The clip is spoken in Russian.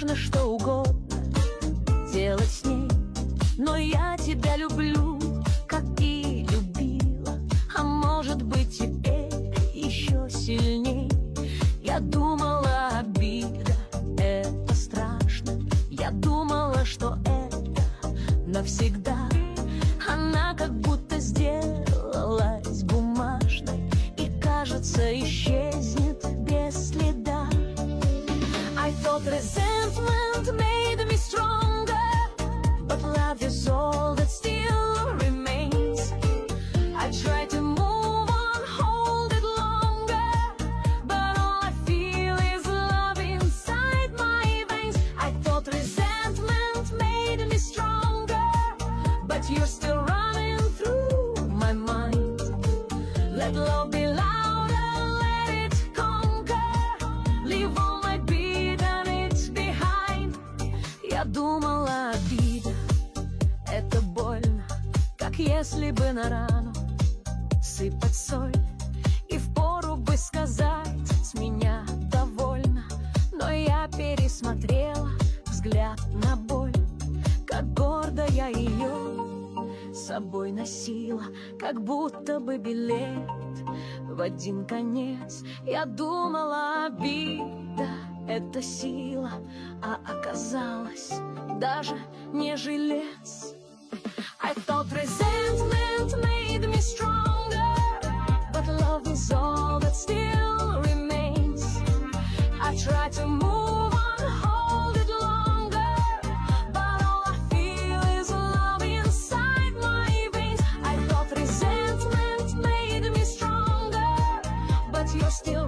можно что угодно делать с ней, но я тебя люблю, как и любила, а может быть теперь еще сильней. Я думала, обида — это страшно, я думала, что это навсегда. Она как будто сделалась бумажной и, кажется, исчезнет без следа. I thought resentment made me stronger, but love is all that still remains. I try to move on, hold it longer, but all I feel is love inside my veins. I thought resentment made me stronger, but you're still running through my mind. Let love be louder, let it conquer, leave all my bitterness behind. Я думала, обида — это больно, как если бы на рану сыпать соль, и впору бы сказать: с меня довольно. Но я пересмотрела взгляд на боль, как гордо я ее с собой носила, как будто бы билет в один конец. Я думала, обида — это сила, а оказалось даже не жилец. I thought resentment made me stronger, but love is all that still remains. I try to move on, hold it longer, but all I feel is love inside my veins. I thought resentment made me stronger, but you're still